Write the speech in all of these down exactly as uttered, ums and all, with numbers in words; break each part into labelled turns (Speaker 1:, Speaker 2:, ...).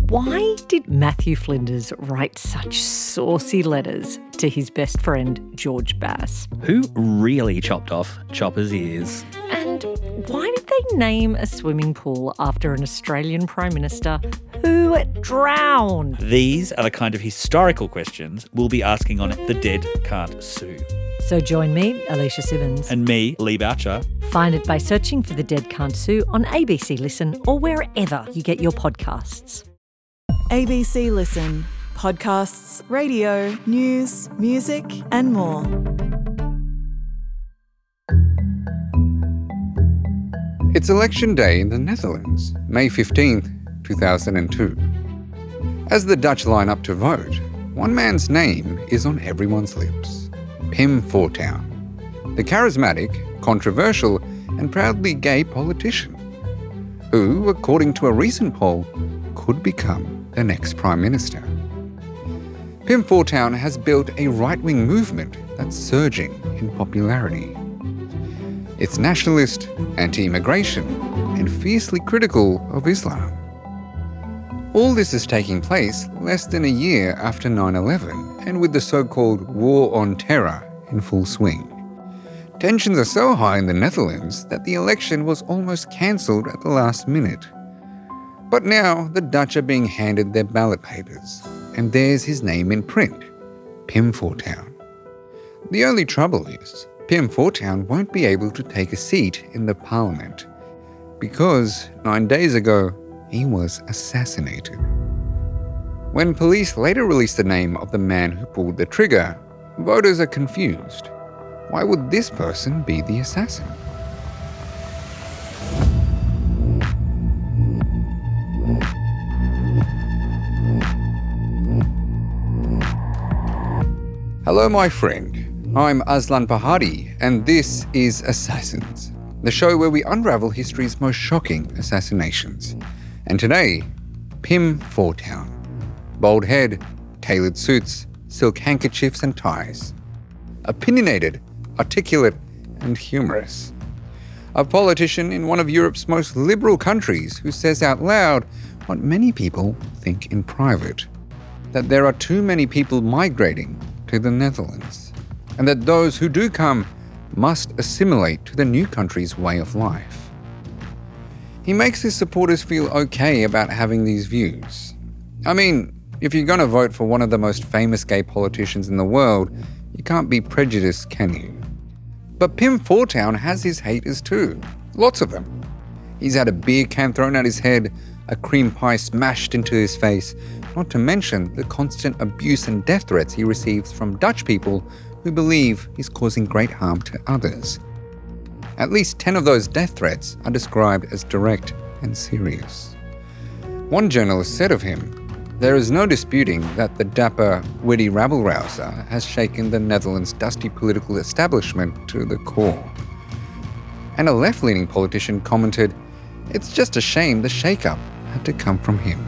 Speaker 1: Why did Matthew Flinders write such saucy letters to his best friend George Bass?
Speaker 2: Who really chopped off Chopper's ears?
Speaker 1: And why did they name a swimming pool after an Australian Prime Minister who drowned?
Speaker 2: These are the kind of historical questions we'll be asking on The Dead Can't Sue.
Speaker 1: So join me, Alicia Simmons.
Speaker 2: And me, Lee Boucher.
Speaker 1: Find it by searching for The Dead Can't Sue on A B C Listen or wherever you get your podcasts.
Speaker 3: A B C Listen. Podcasts, radio, news, music and more.
Speaker 4: It's election day in the Netherlands, May fifteenth, two thousand two. As the Dutch line up to vote, one man's name is on everyone's lips. Pim Fortuyn, the charismatic, controversial and proudly gay politician, who, according to a recent poll, could become the next Prime Minister. Pim Fortuyn has built a right-wing movement that's surging in popularity. It's nationalist, anti-immigration, and fiercely critical of Islam. All this is taking place less than a year after nine eleven, and with the so-called War on Terror in full swing. Tensions are so high in the Netherlands that the election was almost cancelled at the last minute. But now the Dutch are being handed their ballot papers, and there's his name in print, Pim Fortuyn. The only trouble is, Pim Fortuyn won't be able to take a seat in the parliament, because nine days ago he was assassinated. When police later released the name of the man who pulled the trigger, voters are confused. Why would this person be the assassin? Hello, my friend. I'm Aslan Pahadi, and this is Assassins, the show where we unravel history's most shocking assassinations. And today, Pim Fortuyn. Bald head, tailored suits, silk handkerchiefs and ties. Opinionated, articulate and humorous. A politician in one of Europe's most liberal countries who says out loud what many people think in private. That there are too many people migrating to the Netherlands, and that those who do come must assimilate to the new country's way of life. He makes his supporters feel okay about having these views. I mean, if you're going to vote for one of the most famous gay politicians in the world, you can't be prejudiced, can you? But Pim Fortuyn has his haters too. Lots of them. He's had a beer can thrown at his head, a cream pie smashed into his face, not to mention the constant abuse and death threats he receives from Dutch people who believe he's causing great harm to others. At least ten of those death threats are described as direct and serious. One journalist said of him, "There is no disputing that the dapper, witty rabble-rouser has shaken the Netherlands' dusty political establishment to the core." And a left-leaning politician commented, "It's just a shame the shake-up had to come from him."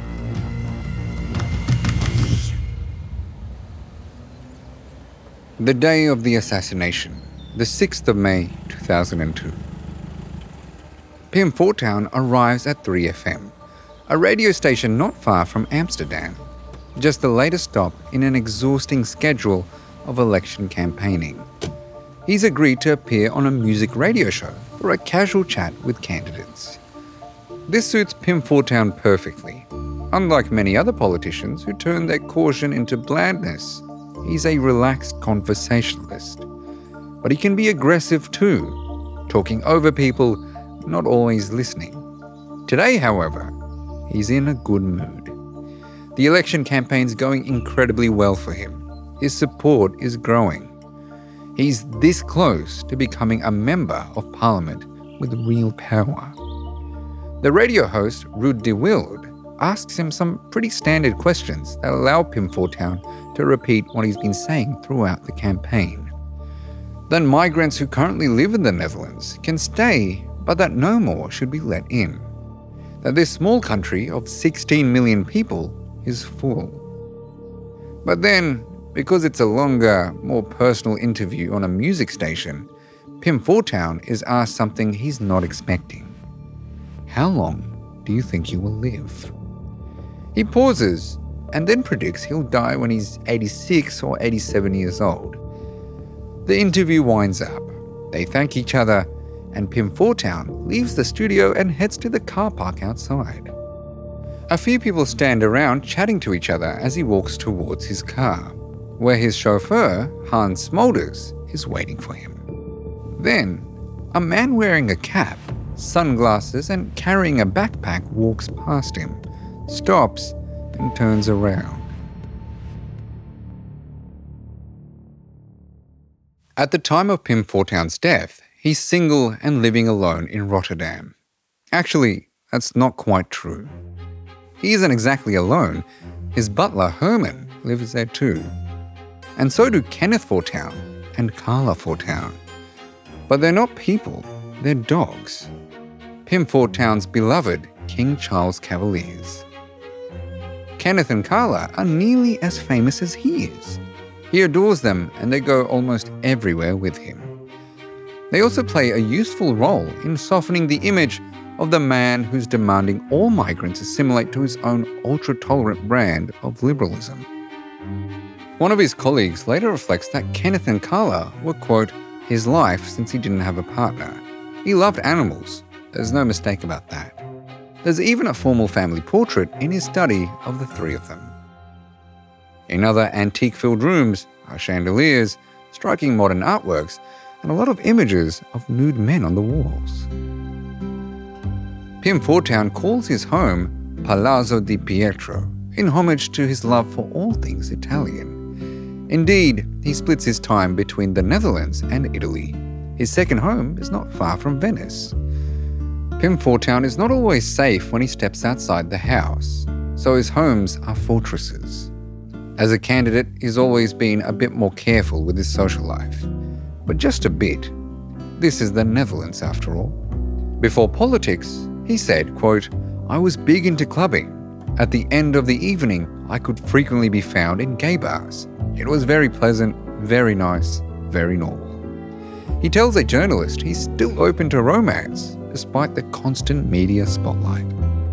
Speaker 4: The day of the assassination, the sixth of May two thousand two. Pim Fortuyn arrives at three F M, a radio station not far from Amsterdam, just the latest stop in an exhausting schedule of election campaigning. He's agreed to appear on a music radio show for a casual chat with candidates. This suits Pim Fortuyn perfectly. Unlike many other politicians who turn their caution into blandness, he's a relaxed conversationalist. But he can be aggressive too, talking over people, not always listening. Today, however, he's in a good mood. The election campaign's going incredibly well for him. His support is growing. He's this close to becoming a member of parliament with real power. The radio host, Ruud de Wilde, asks him some pretty standard questions that allow Pim Fortuyn to repeat what he's been saying throughout the campaign. That migrants who currently live in the Netherlands can stay, but that no more should be let in. That this small country of sixteen million people is full. But then, because it's a longer, more personal interview on a music station, Pim Fortuyn is asked something he's not expecting. How long do you think you will live? He pauses and then predicts he'll die when he's eighty-six or eighty-seven years old. The interview winds up. They thank each other, and Pim Fortuyn leaves the studio and heads to the car park outside. A few people stand around chatting to each other as he walks towards his car, where his chauffeur, Hans Smulders, is waiting for him. Then, a man wearing a cap, sunglasses and carrying a backpack walks past him, stops and turns around. At the time of Pim Fortuyn's death, he's single and living alone in Rotterdam. Actually, that's not quite true. He isn't exactly alone. His butler, Herman, lives there too. And so do Kenneth Fortuyn and Carla Fortuyn. But they're not people, they're dogs. Pim Fortuyn's beloved King Charles Cavaliers. Kenneth and Carla are nearly as famous as he is. He adores them and they go almost everywhere with him. They also play a useful role in softening the image of the man who's demanding all migrants assimilate to his own ultra-tolerant brand of liberalism. One of his colleagues later reflects that Kenneth and Carla were, quote, his life since he didn't have a partner. He loved animals. There's no mistake about that. There's even a formal family portrait in his study of the three of them. In other antique-filled rooms are chandeliers, striking modern artworks, and a lot of images of nude men on the walls. Pim Fortuyn calls his home Palazzo di Pietro, in homage to his love for all things Italian. Indeed, he splits his time between the Netherlands and Italy. His second home is not far from Venice. Pim Fortuyn is not always safe when he steps outside the house, so his homes are fortresses. As a candidate, he's always been a bit more careful with his social life. But just a bit. This is the Netherlands, after all. Before politics, he said, quote, I was big into clubbing. At the end of the evening, I could frequently be found in gay bars. It was very pleasant, very nice, very normal. He tells a journalist he's still open to romance, despite the constant media spotlight.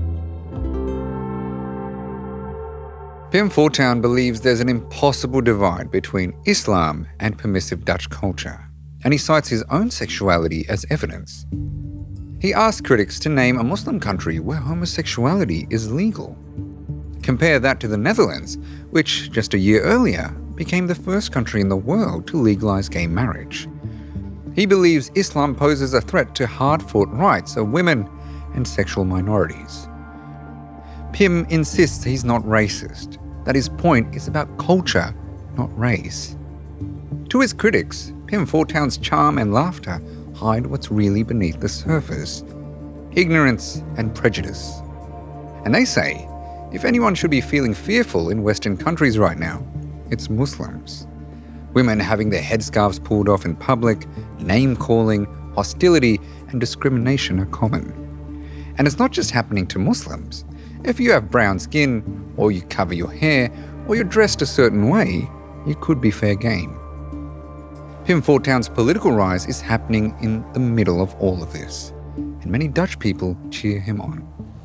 Speaker 4: Pim Fortuyn believes there's an impossible divide between Islam and permissive Dutch culture, and he cites his own sexuality as evidence. He asks critics to name a Muslim country where homosexuality is legal. Compare that to the Netherlands, which just a year earlier became the first country in the world to legalize gay marriage. He believes Islam poses a threat to hard-fought rights of women and sexual minorities. Pim insists he's not racist, that his point is about culture, not race. To his critics, Pim Fortuyn's charm and laughter hide what's really beneath the surface: ignorance and prejudice. And they say, if anyone should be feeling fearful in Western countries right now, it's Muslims. Women having their headscarves pulled off in public, name-calling, hostility and discrimination are common. And it's not just happening to Muslims. If you have brown skin, or you cover your hair, or you're dressed a certain way, you could be fair game. Pim Fortuyn's political rise is happening in the middle of all of this, and many Dutch people cheer him on.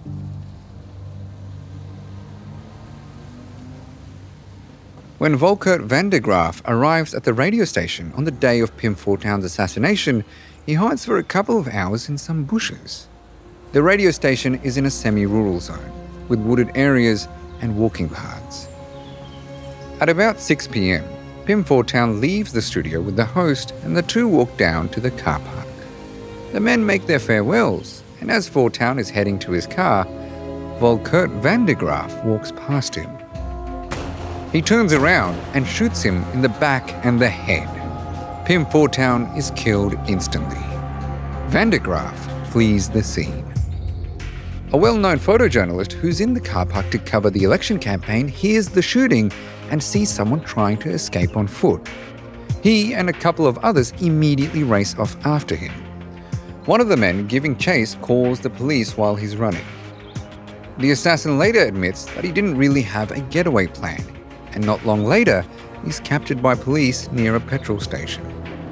Speaker 4: When Volkert van der Graaf arrives at the radio station on the day of Pim Fortuyn's assassination, he hides for a couple of hours in some bushes. The radio station is in a semi-rural zone, with wooded areas and walking paths. At about six p.m, Pim Fortuyn leaves the studio with the host and the two walk down to the car park. The men make their farewells, and as Fortuyn is heading to his car, Volkert van der Graaf walks past him. He turns around and shoots him in the back and the head. Pim Fortuyn is killed instantly. Van der Graaf flees the scene. A well-known photojournalist who's in the car park to cover the election campaign hears the shooting and sees someone trying to escape on foot. He and a couple of others immediately race off after him. One of the men giving chase calls the police while he's running. The assassin later admits that he didn't really have a getaway plan, and not long later, he's captured by police near a petrol station.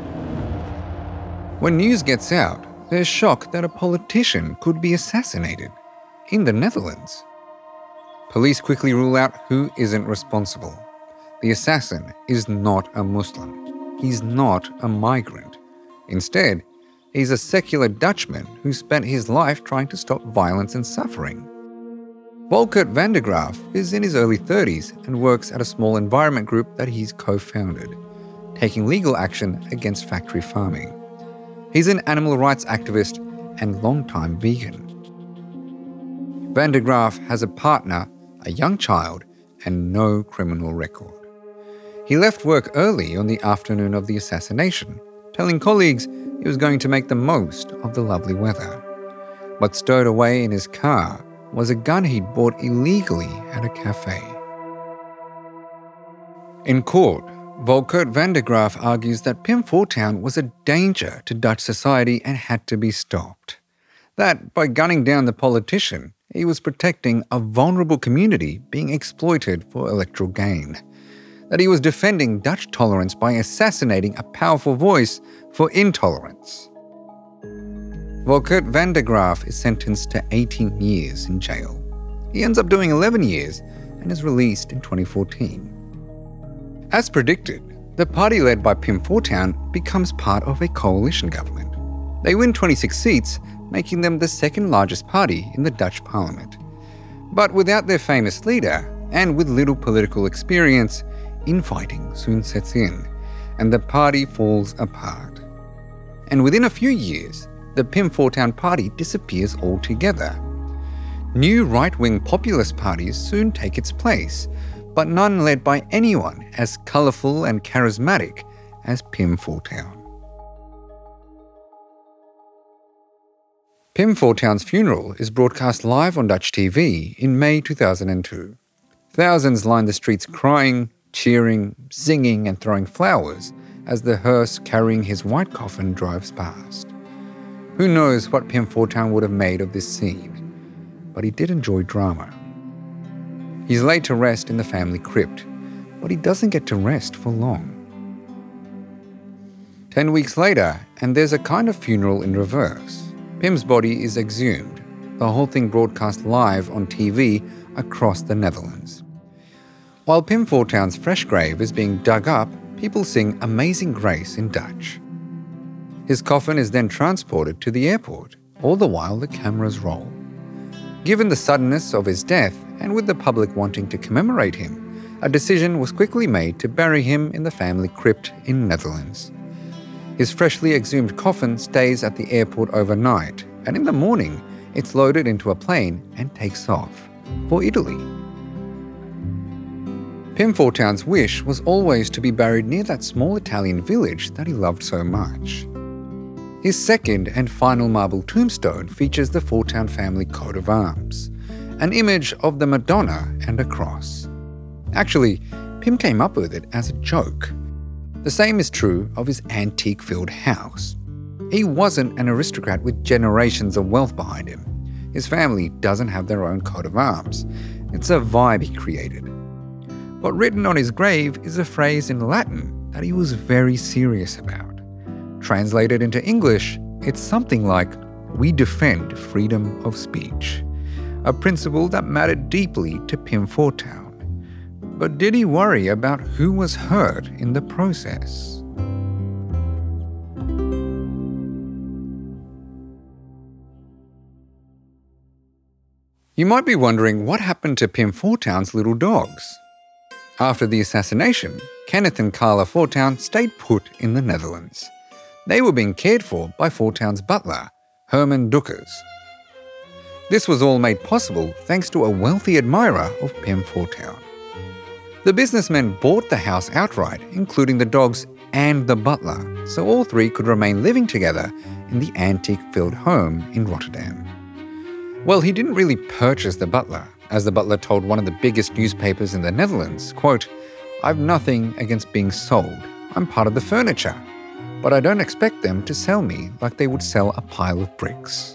Speaker 4: When news gets out, there's shock that a politician could be assassinated in the Netherlands. Police quickly rule out who isn't responsible. The assassin is not a Muslim. He's not a migrant. Instead, he's a secular Dutchman who spent his life trying to stop violence and suffering. Volkert van der Graaf is in his early thirties and works at a small environment group that he's co-founded, taking legal action against factory farming. He's an animal rights activist and longtime vegan. Van der Graaf has a partner, a young child, and no criminal record. He left work early on the afternoon of the assassination, telling colleagues he was going to make the most of the lovely weather. But stowed away in his car was a gun he'd bought illegally at a cafe. In court, Volkert van der Graaf argues that Pim Fortuyn was a danger to Dutch society and had to be stopped. That by gunning down the politician, he was protecting a vulnerable community being exploited for electoral gain. That he was defending Dutch tolerance by assassinating a powerful voice for intolerance. Volkert van der Graaf is sentenced to eighteen years in jail. He ends up doing eleven years and is released in twenty fourteen. As predicted, the party led by Pim Fortuyn becomes part of a coalition government. They win twenty-six seats, making them the second largest party in the Dutch parliament. But without their famous leader, and with little political experience, infighting soon sets in, and the party falls apart. And within a few years, the Pim Fortuyn party disappears altogether. New right-wing populist parties soon take its place, but none led by anyone as colourful and charismatic as Pim Fortuyn. Pim Fortuyn's funeral is broadcast live on Dutch T V in May two thousand two. Thousands line the streets crying, cheering, singing and throwing flowers as the hearse carrying his white coffin drives past. Who knows what Pim Fortuyn would have made of this scene, but he did enjoy drama. He's laid to rest in the family crypt, but he doesn't get to rest for long. Ten weeks later, and there's a kind of funeral in reverse. Pim's body is exhumed, the whole thing broadcast live on T V across the Netherlands. While Pim Fortuyn's fresh grave is being dug up, people sing Amazing Grace in Dutch. His coffin is then transported to the airport, all the while the cameras roll. Given the suddenness of his death, and with the public wanting to commemorate him, a decision was quickly made to bury him in the family crypt in Netherlands. His freshly exhumed coffin stays at the airport overnight, and in the morning, it's loaded into a plane and takes off for Italy. Pim Fortuyn's wish was always to be buried near that small Italian village that he loved so much. His second and final marble tombstone features the Fortuyn family coat of arms, an image of the Madonna and a cross. Actually, Pim came up with it as a joke. The same is true of his antique-filled house. He wasn't an aristocrat with generations of wealth behind him. His family doesn't have their own coat of arms. It's a vibe he created. But written on his grave is a phrase in Latin that he was very serious about. Translated into English, it's something like, "We defend freedom of speech," a principle that mattered deeply to Pim Fortuyn. But did he worry about who was hurt in the process? You might be wondering what happened to Pim Fortuyn's little dogs. After the assassination, Kenneth and Carla Fortuyn stayed put in the Netherlands. They were being cared for by Fortuyn's butler, Herman Duckers. This was all made possible thanks to a wealthy admirer of Pim Fortuyn. The businessmen bought the house outright, including the dogs and the butler, so all three could remain living together in the antique-filled home in Rotterdam. Well, he didn't really purchase the butler, as the butler told one of the biggest newspapers in the Netherlands, quote, "I've nothing against being sold. I'm part of the furniture. But I don't expect them to sell me like they would sell a pile of bricks."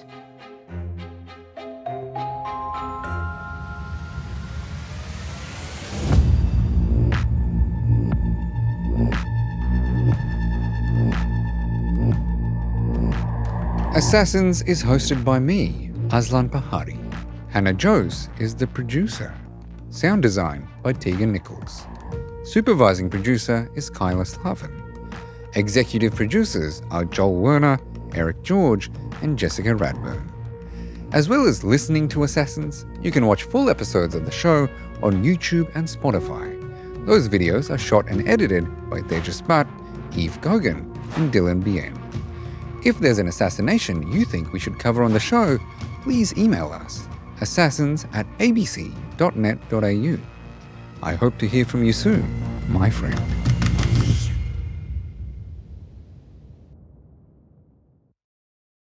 Speaker 4: Assassins is hosted by me, Aslan Pahari. Hannah Jose is the producer. Sound design by Tegan Nichols. Supervising producer is Kyla Slavin. Executive producers are Joel Werner, Eric George, and Jessica Radburn. As well as listening to Assassins, you can watch full episodes of the show on YouTube and Spotify. Those videos are shot and edited by Tejas Bhatt, Eve Gogan, and Dylan Bien. If there's an assassination you think we should cover on the show, please email us, assassins at a b c dot net dot a u. I hope to hear from you soon, my friend.